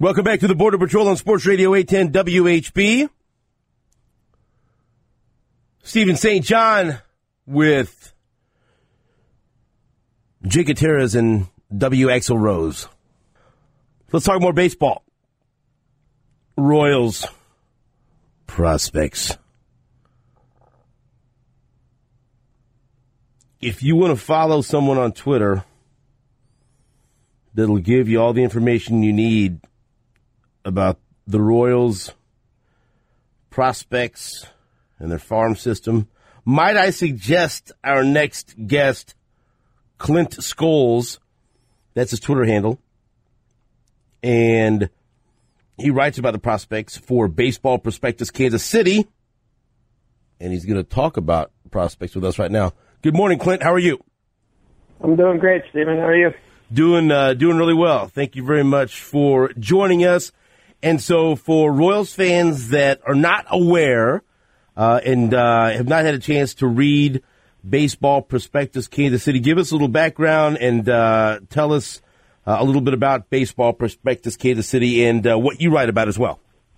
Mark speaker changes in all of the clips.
Speaker 1: Welcome back to the Border Patrol on Sports Radio 810 WHB. Stephen St. John with Jake Gutierrez and W. Axel Rose. Let's talk more baseball. Royals prospects. If you want to follow someone on Twitter that'll give you all the information you need about the Royals prospects and their farm system, might I suggest our next guest, Clint Scholes. That's his Twitter handle. And he writes about the prospects for Baseball Prospectus Kansas City. And he's going to talk about prospects with us right now. Good morning, Clint. How are you?
Speaker 2: I'm doing great, Stephen. How are you?
Speaker 1: Doing really well. Thank you very much for joining us. And so for Royals fans that are not aware and have not had a chance to read Baseball Prospectus Kansas City, give us a little background and tell us a little bit about Baseball Prospectus Kansas City and what you write about as well.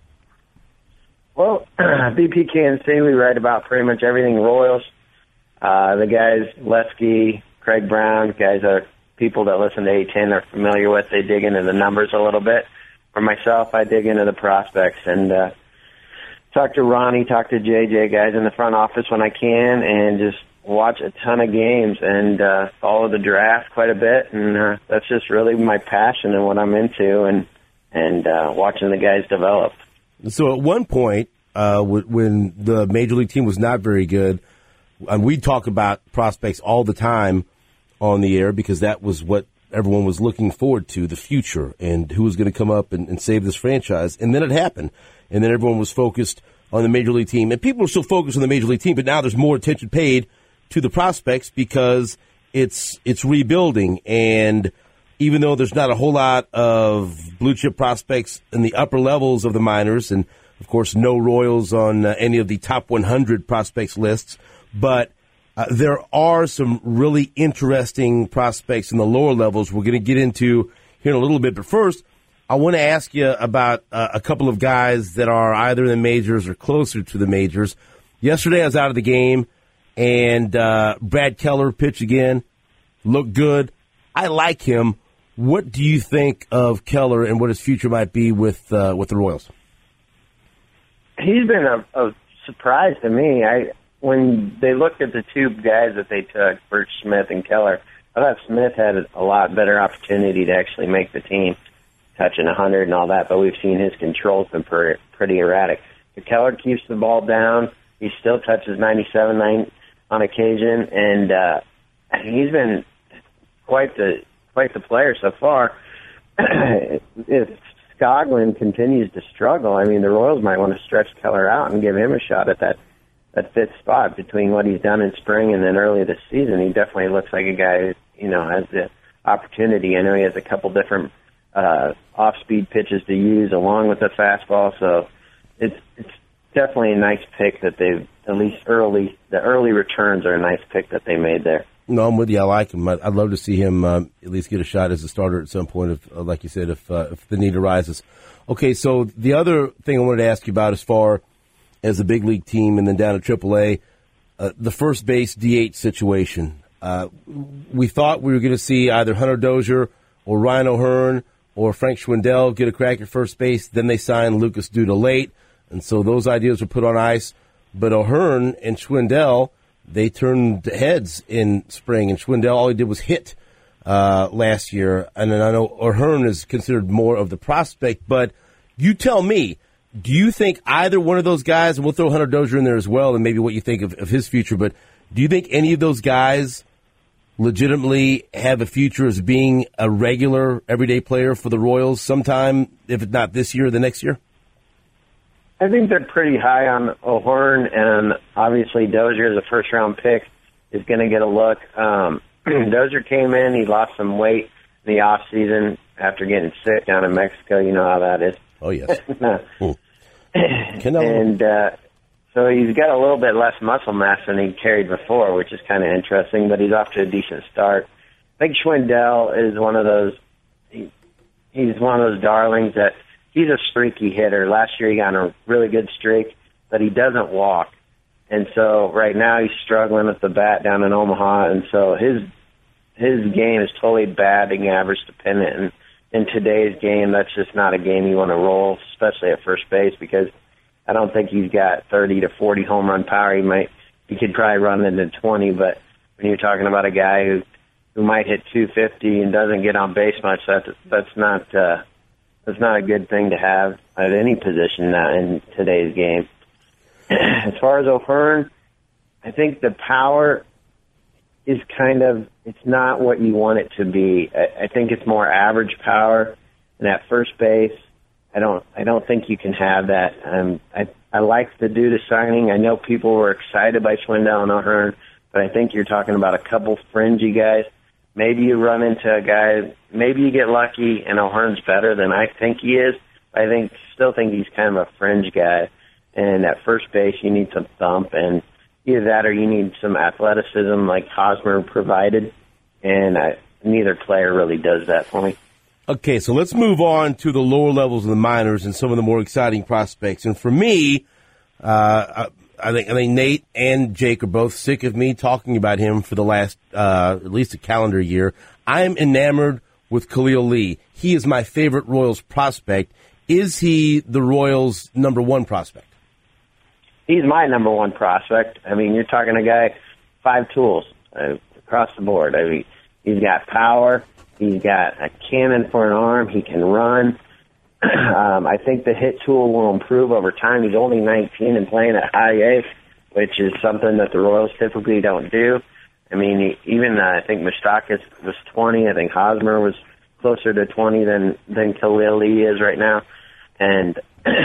Speaker 2: Well, BP Kansas City, we write about pretty much everything Royals. The guys, Leskey, Craig Brown, guys are people that listen to 810 are familiar with. They dig into the numbers a little bit. For myself, I dig into the prospects and talk to Ronnie, talk to JJ, guys in the front office when I can, and just watch a ton of games and follow the draft quite a bit. And that's just really my passion and what I'm into, and watching the guys develop.
Speaker 1: So at one point, when the Major League team was not very good, we talk about prospects all the time on the air because that was what everyone was looking forward to, the future, and who was going to come up and save this franchise. And then it happened. And then everyone was focused on the Major League team. And people are still focused on the Major League team, but now there's more attention paid to the prospects because it's rebuilding. And even though there's not a whole lot of blue-chip prospects in the upper levels of the minors, and, of course, no Royals on any of the top 100 prospects lists, but there are some really interesting prospects in the lower levels we're going to get into here in a little bit. But first, I want to ask you about a couple of guys that are either in the majors or closer to the majors. Yesterday I was out of the game, and Brad Keller pitched again, looked good. I like him. What do you think of Keller and what his future might be with the Royals?
Speaker 2: He's been a surprise to me. When they looked at the two guys that they took, Burch Smith and Keller, I thought Smith had a lot better opportunity to actually make the team, touching 100 and all that, but we've seen his control's been pretty erratic. But Keller keeps the ball down. He still touches 97 on occasion, and he's been quite the player so far. If Skoglund continues to struggle, I mean, the Royals might want to stretch Keller out and give him a shot at that fifth spot between what he's done in spring and then early this season. He definitely looks like a guy who, has the opportunity. I know he has a couple different off-speed pitches to use along with the fastball, so it's definitely a nice pick that they've, at least the early returns are a nice pick that they made there.
Speaker 1: No, I'm with you. I like him. I'd love to see him at least get a shot as a starter at some point, like you said, if the need arises. Okay, so the other thing I wanted to ask you about as far as the big league team and then down to AAA, the first base DH situation. We thought we were going to see either Hunter Dozier or Ryan O'Hearn or Frank Schwindel get a crack at first base. Then they signed Lucas Duda late, and so those ideas were put on ice. But O'Hearn and Schwindel, they turned heads in spring, and Schwindel, all he did was hit last year. And then I know O'Hearn is considered more of the prospect, but you tell me, do you think either one of those guys, and we'll throw Hunter Dozier in there as well, and maybe what you think of his future, but do you think any of those guys legitimately have a future as being a regular, everyday player for the Royals sometime, if it's not this year, the next year?
Speaker 2: I think they're pretty high on O'Hearn, and obviously Dozier, as a first-round pick, is going to get a look. Dozier came in, he lost some weight in the off-season after getting sick down in Mexico. You know how that is.
Speaker 1: Oh, yes.
Speaker 2: And so he's got a little bit less muscle mass than he carried before, which is kind of interesting, but he's off to a decent start. I think Schwindel is one of those, he's one of those darlings that he's a streaky hitter. Last year he got on a really good streak, but he doesn't walk. And so right now he's struggling with the bat down in Omaha, and so his game is totally batting average dependent. And in today's game, that's just not a game you want to roll, especially at first base, because I don't think he's got 30 to 40 home run power. He could probably run into 20, but when you're talking about a guy who might hit 250 and doesn't get on base much, that's not a good thing to have at any position in today's game. As far as O'Hearn, I think the power is it's not what you want it to be. I think it's more average power, and at first base, I don't think you can have that. I like the Duda signing. I know people were excited by Schwindel and O'Hearn, but I think you're talking about a couple fringy guys. Maybe you run into a guy, maybe you get lucky and O'Hearn's better than I think he is. I still think he's kind of a fringe guy. And at first base, you need some thump, and either that or you need some athleticism like Hosmer provided. And neither player really does that for me.
Speaker 1: Okay, so let's move on to the lower levels of the minors and some of the more exciting prospects. And for me, I think Nate and Jake are both sick of me talking about him for the last at least a calendar year. I am enamored with Khalil Lee. He is my favorite Royals prospect. Is he the Royals' number one prospect?
Speaker 2: He's my number one prospect. I mean, you're talking a guy, 5 tools across the board. I mean, he's got power. He's got a cannon for an arm. He can run. I think the hit tool will improve over time. He's only 19 and playing at high A, which is something that the Royals typically don't do. I mean, I think Moustakas was 20. I think Hosmer was closer to 20 than Khalil Lee is right now. And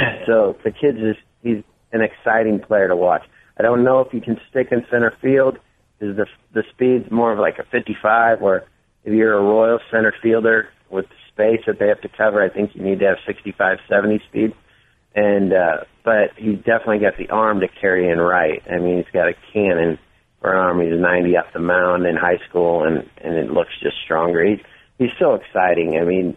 Speaker 2: so the kid he's an exciting player to watch. I don't know if he can stick in center field because the speed's more of like a 55, where if you're a Royal center fielder with space that they have to cover, I think you need to have 65, 70 speed. And but he's definitely got the arm to carry in right. I mean, he's got a cannon for an arm. He's 90 up the mound in high school, and it looks just stronger. He's so exciting. I mean,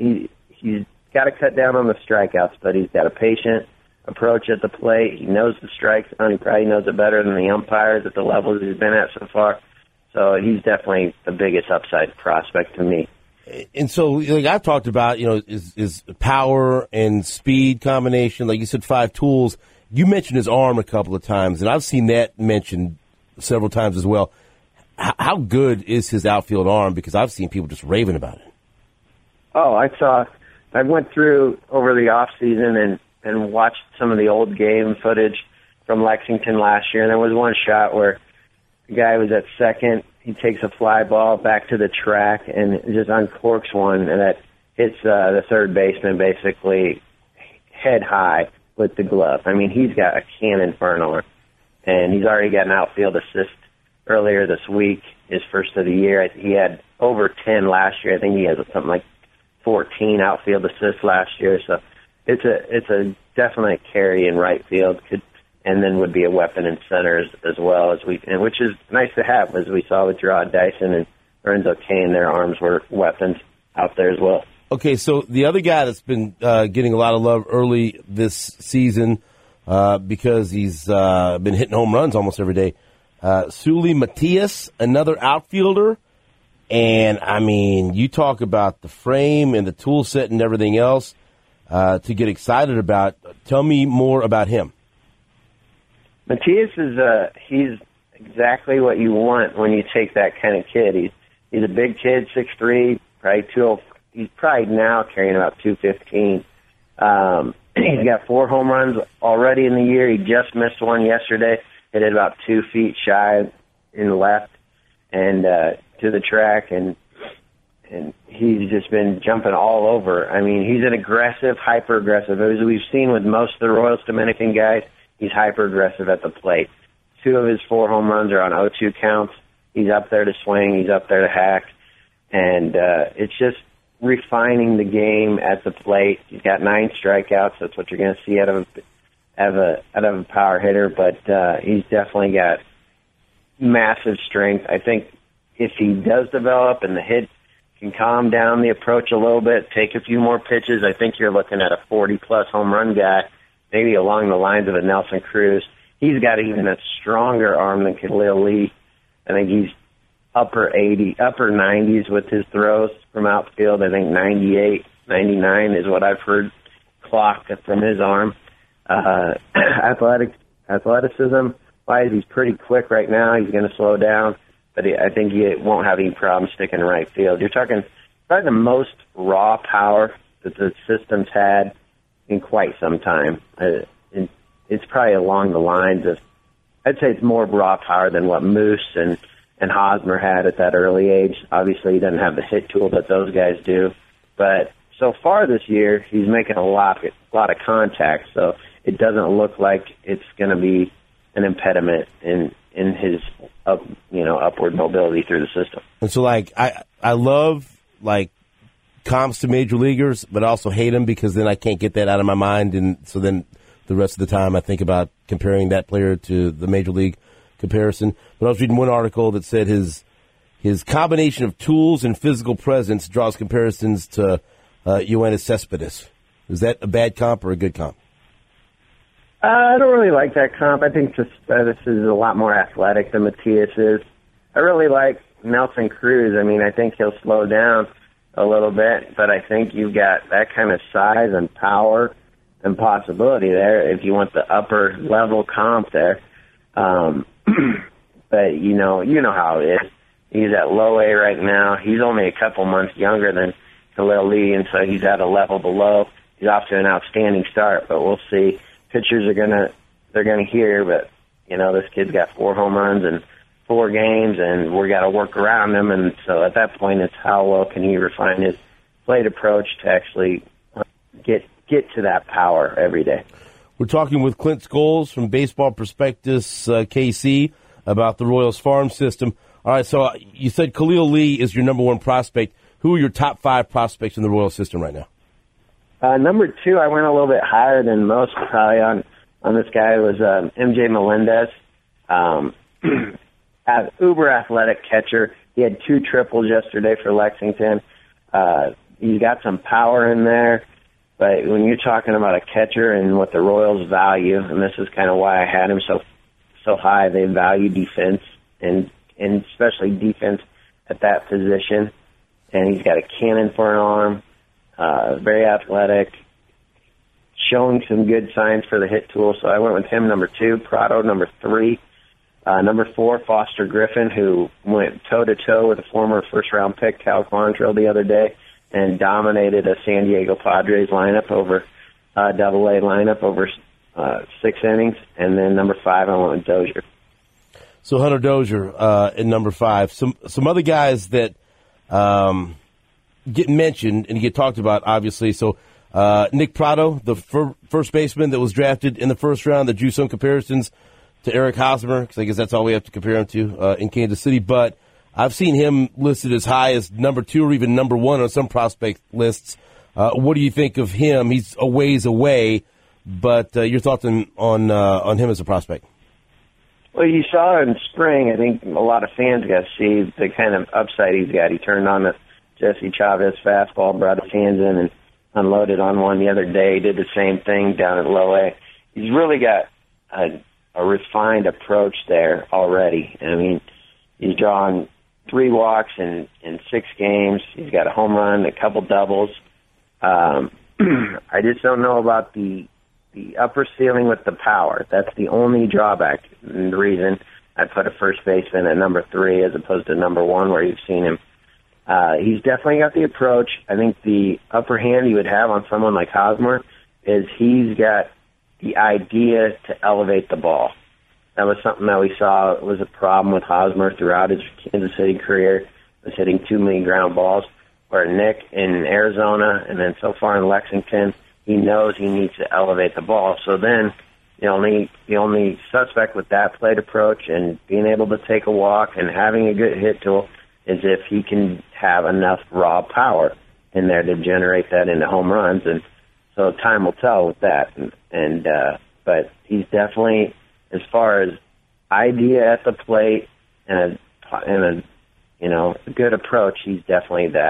Speaker 2: he's got to cut down on the strikeouts, but he's got a patient approach at the plate. He knows the strike zone. He probably knows it better than the umpires at the levels he's been at so far. So he's definitely the biggest upside prospect to me.
Speaker 1: And so, like I've talked about, is power and speed combination. Like you said, 5 tools. You mentioned his arm a couple of times, and I've seen that mentioned several times as well. How good is his outfield arm? Because I've seen people just raving about it.
Speaker 2: Oh, I went through over the off season and watched some of the old game footage from Lexington last year, and there was one shot where the guy was at second. He takes a fly ball back to the track and just uncorks one, and that hits the third baseman basically head high with the glove. I mean, he's got a cannon for an arm, and he's already got an outfield assist earlier this week, his first of the year. He had over 10 last year. I think he has something like 14 outfield assists last year. So it's a definite carry in right field. And then would be a weapon in centers as well, which is nice to have, as we saw with Gerard Dyson and Lorenzo Cain. Their arms were weapons out there as well.
Speaker 1: Okay, so the other guy that's been getting a lot of love early this season because he's been hitting home runs almost every day, Seuly Matias, another outfielder. And, I mean, you talk about the frame and the tool set and everything else to get excited about. Tell me more about him.
Speaker 2: Matias he's exactly what you want when you take that kind of kid. He's a big kid, 6'3", probably 205. He's probably now carrying about 215. He's got 4 home runs already in the year. He just missed one yesterday. Hit it about 2 feet shy in the left and to the track, and he's just been jumping all over. I mean, he's an aggressive, hyper-aggressive. As we've seen with most of the Royals Dominican guys, he's hyper-aggressive at the plate. 2 of his 4 home runs are on 0-2 counts. He's up there to swing. He's up there to hack. And it's just refining the game at the plate. He's got 9 strikeouts. That's what you're going to see out of a power hitter. But he's definitely got massive strength. I think if he does develop and the hit can calm down the approach a little bit, take a few more pitches, I think you're looking at a 40-plus home run guy, maybe along the lines of a Nelson Cruz. He's got even a stronger arm than Khalil Lee. I think he's upper 90s with his throws from outfield. I think 98, 99 is what I've heard clocked from his arm. Athleticism-wise, he's pretty quick right now. He's going to slow down, but I think he won't have any problem sticking in right field. You're talking probably the most raw power that the system's had in quite some time. It's probably along the lines of, I'd say it's more raw power than what Moose and Hosmer had at that early age. Obviously, he doesn't have the hit tool that those guys do, but so far this year, he's making a lot of contact, so it doesn't look like it's going to be an impediment in his upward mobility through the system.
Speaker 1: And so, I love comps to major leaguers, but I also hate them because then I can't get that out of my mind, and so then the rest of the time I think about comparing that player to the major league comparison. But I was reading one article that said his combination of tools and physical presence draws comparisons to Yoenis Cespedes. Is that a bad comp or a good comp?
Speaker 2: I don't really like that comp. I think Cespedes is a lot more athletic than Matias is. I really like Nelson Cruz. I mean, I think he'll slow down a little bit, but I think you've got that kind of size and power and possibility there if you want the upper level comp there. But you know how it is. He's at low A right now. He's only a couple months younger than Khalil Lee, and so he's at a level below. He's off to an outstanding start, but we'll see. Pitchers they're gonna hear, but this kid's got 4 home runs in 4 games, and we got to work around him. And so at that point, it's how well can he refine his plate approach to actually get to that power every day.
Speaker 1: We're talking with Clint Scholes from Baseball Prospectus KC about the Royals farm system. All right, so you said Khalil Lee is your number 1 prospect. Who are your top 5 prospects in the Royals system right now?
Speaker 2: Number 2, I went a little bit higher than most probably on this guy, was MJ Melendez. Uber athletic catcher. He had 2 triples yesterday for Lexington. He's got some power in there. But when you're talking about a catcher and what the Royals value, and this is kind of why I had him so high, they value defense and especially defense at that position. And he's got a cannon for an arm, very athletic, showing some good signs for the hit tool. So I went with him, number 2. Prado, number 3. Number 4, Foster Griffin, who went toe-to-toe with a former first-round pick, Cal Quantrill, the other day, and dominated a San Diego Padres lineup over Double-A lineup over 6 innings. And then number 5, I went with Dozier.
Speaker 1: So Hunter Dozier in number 5. Some other guys that get mentioned and get talked about, obviously. So Nick Prado, the first baseman that was drafted in the first round, that drew some comparisons to Eric Hosmer, because I guess that's all we have to compare him to in Kansas City. But I've seen him listed as high as number 2 or even number 1 on some prospect lists. What do you think of him? He's a ways away, but your thoughts on him as a prospect?
Speaker 2: Well, you saw in spring, I think a lot of fans got to see the kind of upside he's got. He turned on the Jesse Chavez fastball, brought his hands in and unloaded on one the other day. He did the same thing down at low A. He's really got a refined approach there already. I mean, he's drawn 3 walks in 6 games. He's got a home run, a couple doubles. I just don't know about the upper ceiling with the power. That's the only drawback, and the reason I put a first baseman at number 3 as opposed to number 1 where you've seen him. He's definitely got the approach. I think the upper hand he would have on someone like Hosmer is he's got the idea to elevate the ball. That was something that we saw was a problem with Hosmer throughout his Kansas City career, was hitting too many ground balls, where Nick in Arizona and then so far in Lexington, he knows he needs to elevate the ball. So then the only suspect with that plate approach and being able to take a walk and having a good hit tool is if he can have enough raw power in there to generate that into home runs. And so time will tell with that. But he's definitely, as far as idea at the plate and a good approach, he's definitely that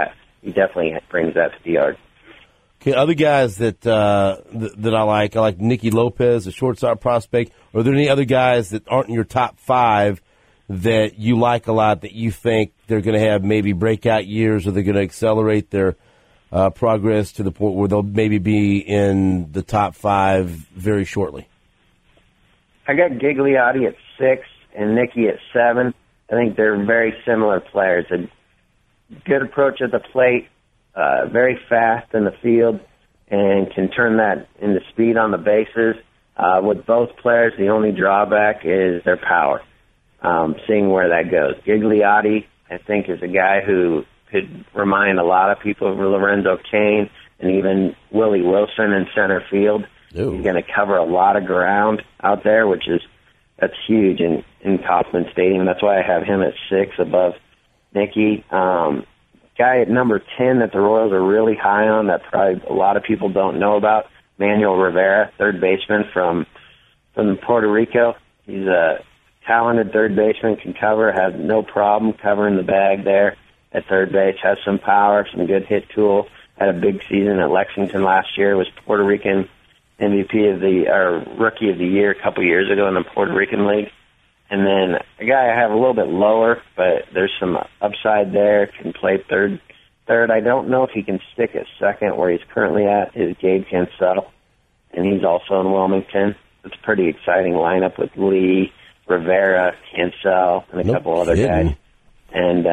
Speaker 2: he definitely brings that to the yard.
Speaker 1: Okay, other guys that I like Nicky Lopez, a shortstop prospect. Are there any other guys that aren't in your top 5 that you like a lot, that you think they're going to have maybe breakout years, or they're going to accelerate their progress to the point where they'll maybe be in the top 5 very shortly?
Speaker 2: I got Gigliotti at 6 and Nicky at 7. I think they're very similar players. A good approach at the plate, very fast in the field, and can turn that into speed on the bases. With both players, the only drawback is their power, seeing where that goes. Gigliotti, I think, is a guy who could remind a lot of people of Lorenzo Cain and even Willie Wilson in center field.
Speaker 1: Ooh.
Speaker 2: He's going to cover a lot of ground out there, that's huge in Kauffman Stadium. That's why I have him at 6 above Nicky. Guy at number 10 that the Royals are really high on that probably a lot of people don't know about, Manuel Rivera, third baseman from Puerto Rico. He's a talented third baseman, can cover, has no problem covering the bag there at third base, has some power, some good hit tool, had a big season at Lexington last year, was Puerto Rican MVP or Rookie of the Year a couple years ago in the Puerto Rican League. And then a guy I have a little bit lower, but there's some upside there, can play third. I don't know if he can stick at second where he's currently at, is Gabe Cancel, and he's also in Wilmington. It's a pretty exciting lineup with Lee, Rivera, Cancel, and a couple other guys. And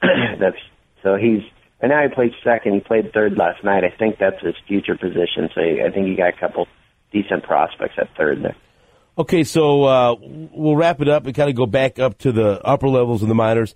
Speaker 2: and now he plays second. He played third last night. I think that's his future position. So I think he got a couple decent prospects at third there.
Speaker 1: Okay, so we'll wrap it up and kind of go back up to the upper levels of the minors.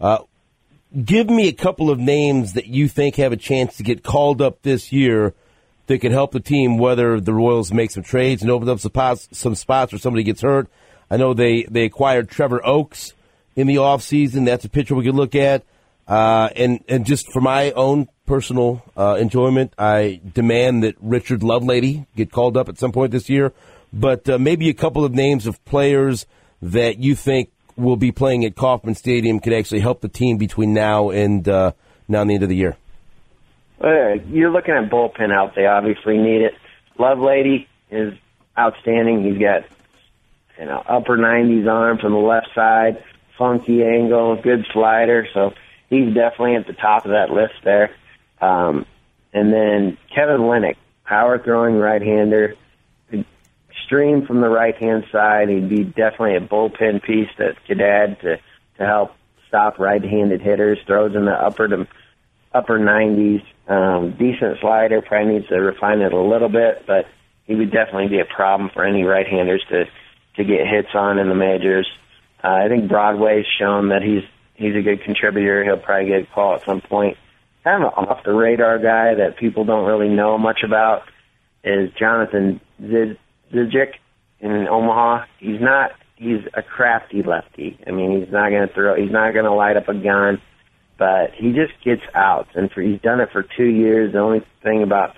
Speaker 1: Give me a couple of names that you think have a chance to get called up this year that could help the team, whether the Royals make some trades and open up some spots or somebody gets hurt. I know they acquired Trevor Oakes in the offseason. That's a pitcher we could look at. And just for my own personal enjoyment, I demand that Richard Lovelady get called up at some point this year. But maybe a couple of names of players that you think will be playing at Kauffman Stadium could actually help the team between now and the end of the year.
Speaker 2: You're looking at bullpen out. They obviously need it. Lovelady is outstanding. He's got upper 90s arm from the left side, funky angle, good slider. So he's definitely at the top of that list there. And then Kevin Lennox, power throwing right-hander, stream from the right-hand side. He'd be definitely a bullpen piece that could add to help stop right-handed hitters. Throws in the upper 90s. Decent slider. Probably needs to refine it a little bit, but he would definitely be a problem for any right-handers to get hits on in the majors. I think Broadway's shown that he's a good contributor. He'll probably get a call at some point. Kind of an off-the-radar guy that people don't really know much about is Jonathan Zijic in Omaha. He's a crafty lefty. I mean, he's not going to light up a gun, but he just gets outs. And he's done it for 2 years. The only thing about,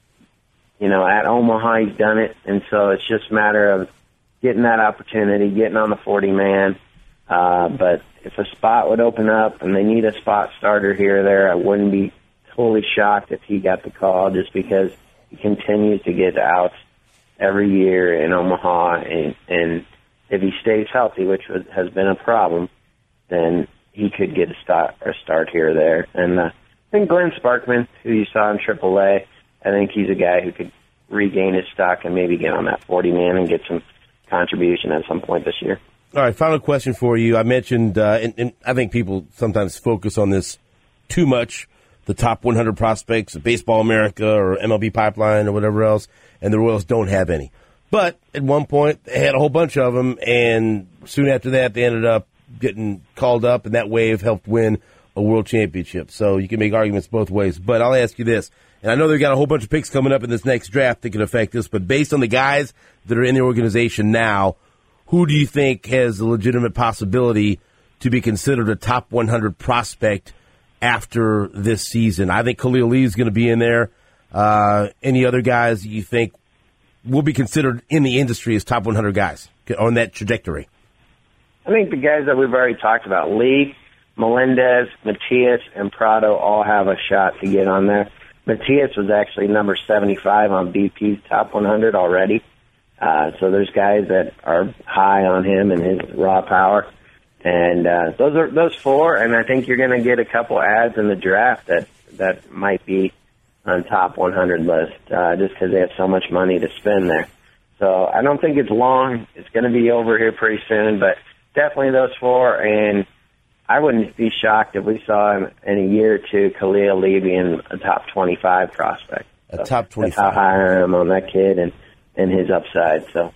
Speaker 2: at Omaha, he's done it. And so it's just a matter of getting that opportunity, getting on the 40-man. But if a spot would open up and they need a spot starter here or there, I wouldn't be totally shocked if he got the call, just because he continues to get outs every year in Omaha. And if he stays healthy, which has been a problem, then he could get a start here or there. And I think Glenn Sparkman, who you saw in AAA, I think he's a guy who could regain his stock and maybe get on that 40-man and get some contribution at some point this year.
Speaker 1: All right, final question for you. I mentioned, and I think people sometimes focus on this too much, the top 100 prospects of Baseball America or MLB Pipeline or whatever else, and the Royals don't have any. But at one point, they had a whole bunch of them, and soon after that, they ended up getting called up, and that wave helped win a world championship. So you can make arguments both ways. But I'll ask you this, and I know they've got a whole bunch of picks coming up in this next draft that can affect this, but based on the guys that are in the organization now, who do you think has a legitimate possibility to be considered a top 100 prospect after this season? I think Khalil Lee is going to be in there. Any other guys you think will be considered in the industry as top 100 guys on that trajectory?
Speaker 2: I think the guys that we've already talked about, Lee, Melendez, Matias, and Prado all have a shot to get on there. Matias was actually number 75 on BP's top 100 already. So there's guys that are high on him and his raw power. And those four, and I think you're going to get a couple ads in the draft that might be on top 100 list just because they have so much money to spend there. So I don't think it's long. It's going to be over here pretty soon, but definitely those four. And I wouldn't be shocked if we saw him in a year or two, Khalil Lee being a top 25 prospect.
Speaker 1: A top 25.
Speaker 2: That's how high I am on that kid and his upside. So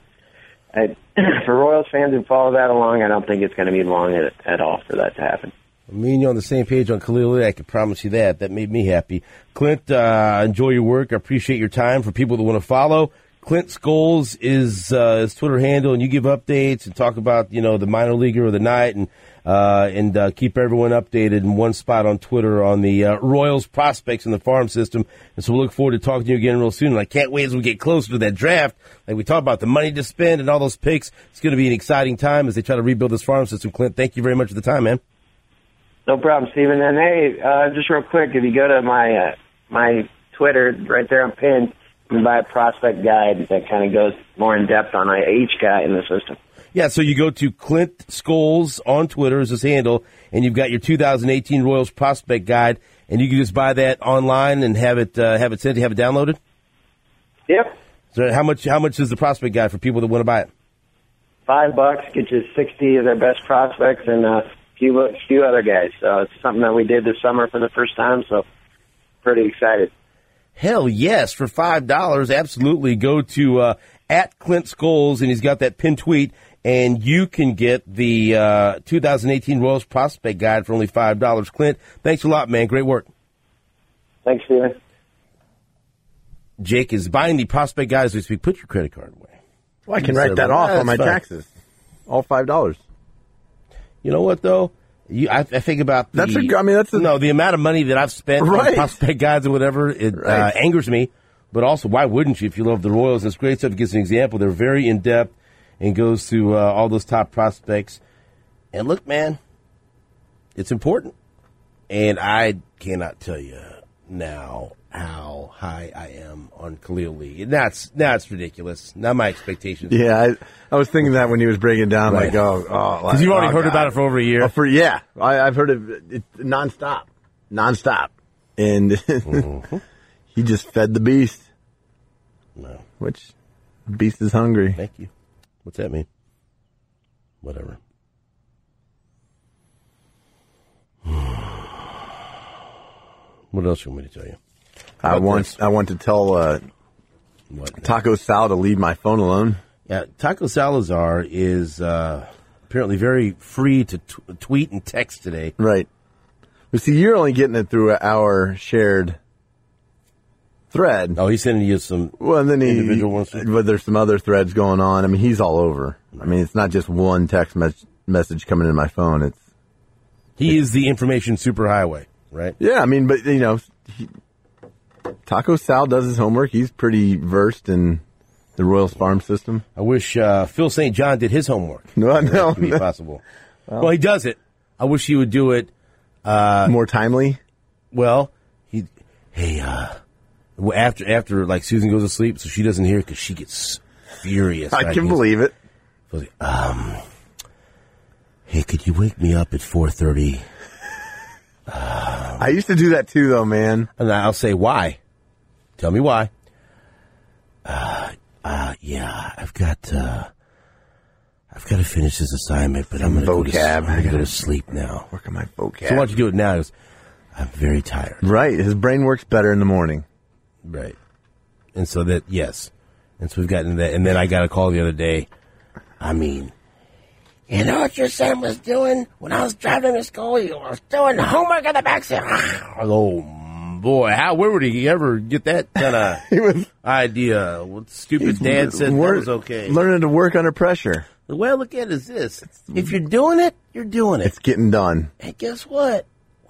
Speaker 2: for Royals fans who follow that along, I don't think it's going to be long at all for that to happen.
Speaker 1: Me and you on the same page on Khalil Lee, I can promise you that. That made me happy. Clint, enjoy your work. I appreciate your time. For people that want to follow, Clint Scholes is his Twitter handle, and you give updates and talk about, the minor leaguer of the night and keep everyone updated in one spot on Twitter on the Royals prospects in the farm system. And so we'll look forward to talking to you again real soon. And I can't wait as we get closer to that draft. Like we talk about the money to spend and all those picks. It's going to be an exciting time as they try to rebuild this farm system. Clint, thank you very much for the time, man.
Speaker 2: No problem, Steven. And hey, just real quick, if you go to my Twitter, right there on pinned, you can buy a prospect guide that kind of goes more in depth on each guy in the system.
Speaker 1: Yeah, so you go to Clint Scholes on Twitter is his handle, and you've got your 2018 Royals prospect guide, and you can just buy that online and have it sent, have it downloaded.
Speaker 2: Yep.
Speaker 1: So how much is the prospect guide for people that want to buy it?
Speaker 2: $5 gets you 60 of their best prospects and a few other guys. So it's something that we did this summer for the first time. So pretty excited.
Speaker 1: Hell yes, for $5, absolutely. Go to at Clint Scholes, and he's got that pinned tweet, and you can get the 2018 Royals prospect guide for only $5. Clint, thanks a lot, man. Great work.
Speaker 2: Thanks, Steven.
Speaker 1: Jake is buying the prospect guide as we speak. Put your credit card away.
Speaker 3: Well, I can write that off on my taxes. All $5.
Speaker 1: You know what, though? I think about the the amount of money that I've spent on prospect guides or whatever. It angers me, but also why wouldn't you if you love the Royals? It's great stuff. It gives an example. They're very in depth and goes through all those top prospects. And look, man, it's important. And I cannot tell you now how high I am on Khalil Lee. And that's ridiculous. Not my expectations.
Speaker 3: Yeah, I was thinking that when he was breaking down, like,
Speaker 1: because you've already heard about it for over a year.
Speaker 3: I've heard it nonstop, and he just fed the beast.
Speaker 1: No,
Speaker 3: which the beast is hungry.
Speaker 1: Thank you. What's that mean? Whatever. What else you want me to tell you?
Speaker 3: I want to tell Taco Sal to leave my phone alone.
Speaker 1: Yeah, Taco Salazar is apparently very free to tweet and text today.
Speaker 3: Right. But see, you're only getting it through our shared thread.
Speaker 1: Oh, he's sending you some individual ones?
Speaker 3: But there's some other threads going on. I mean, he's all over. I mean, it's not just one text message coming in my phone.
Speaker 1: He is the information superhighway, right?
Speaker 3: Yeah, I mean, but, Taco Sal does his homework. He's pretty versed in the Royals farm system.
Speaker 1: I wish Phil St. John did his homework.
Speaker 3: No.
Speaker 1: That could be possible. Well, he does it. I wish he would do it
Speaker 3: more timely.
Speaker 1: Well, after like Susan goes to sleep, so she doesn't hear because she gets furious.
Speaker 3: I can believe it.
Speaker 1: Hey, could you wake me up at 4:30?
Speaker 3: I used to do that too, though, man.
Speaker 1: And I'll say, why? Tell me why. Yeah, I've got to finish this assignment, but I'm going to go to sleep now.
Speaker 3: Work on my vocab.
Speaker 1: So why don't you do it now? He goes, I'm very tired.
Speaker 3: Right. His brain works better in the morning.
Speaker 1: Right. And so yes. And so we've gotten that. And then I got a call the other day. I mean, you know what your son was doing when I was driving to school? He was doing homework in the backseat. Oh, boy. Where would he ever get that kind of idea? What stupid dad said that was okay.
Speaker 3: Learning to work under pressure.
Speaker 1: The way I look at it is this. If you're doing it, you're doing it.
Speaker 3: It's getting done.
Speaker 1: And guess what?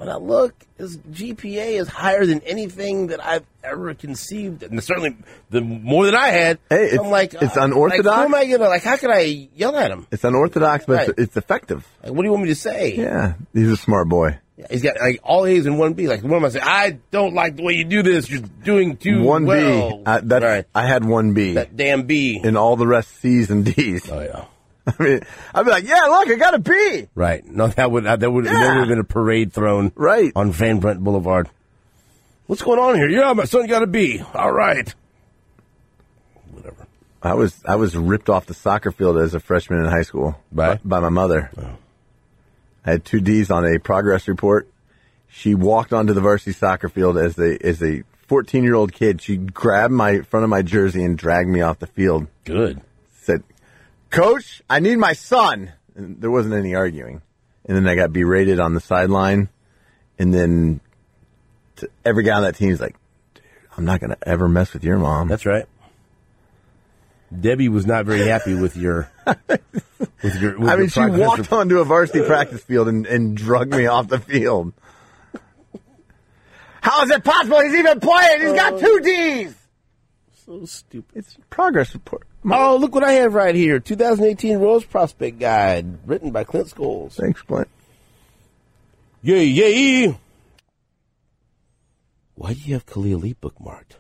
Speaker 1: when I look, his GPA is higher than anything that I've ever conceived, and certainly the more than I had.
Speaker 3: Hey,
Speaker 1: I'm like,
Speaker 3: it's unorthodox.
Speaker 1: Like, who am I gonna like? How can I yell at him?
Speaker 3: It's unorthodox, but
Speaker 1: Right.
Speaker 3: it's effective.
Speaker 1: Like, what do you want me to say?
Speaker 3: Yeah, he's a smart boy.
Speaker 1: He's got like all A's and 1B. Like, what am I saying? I don't like the way you do this. You're doing too
Speaker 3: 1B.
Speaker 1: well. Right.
Speaker 3: I had 1B.
Speaker 1: That damn B.
Speaker 3: And all the rest C's and D's.
Speaker 1: Oh yeah.
Speaker 3: I mean, I'd be like, yeah, look, I got a B.
Speaker 1: Right. No, that would have been a parade thrown
Speaker 3: Right.
Speaker 1: on Van Brent Boulevard. What's going on here? Yeah, my son got a B. All right. Whatever.
Speaker 3: I was ripped off the soccer field as a freshman in high school
Speaker 1: By
Speaker 3: my mother.
Speaker 1: Oh.
Speaker 3: I had 2 D's on a progress report. She walked onto the varsity soccer field as a 14-year-old kid. She grabbed my front of my jersey and dragged me off the field.
Speaker 1: Good.
Speaker 3: Said, "Coach, I need my son." And there wasn't any arguing. And then I got berated on the sideline. And then every guy on that team is like, "Dude, I'm not going to ever mess with your mom."
Speaker 1: That's right. Debbie was not very happy with your.
Speaker 3: She walked onto a varsity practice field and drugged me off the field. How is it possible he's even playing? He's got 2 D's.
Speaker 1: So stupid.
Speaker 3: It's a progress report.
Speaker 1: Oh, look what I have right here. 2018 Rose Prospect Guide, written by Clint Scholes.
Speaker 3: Thanks, Clint.
Speaker 1: Yay, yay. Why do you have Khalil Lee bookmarked?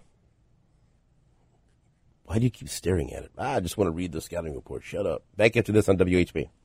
Speaker 1: Why do you keep staring at it? I just want to read the scouting report. Shut up. Back after this on WHB.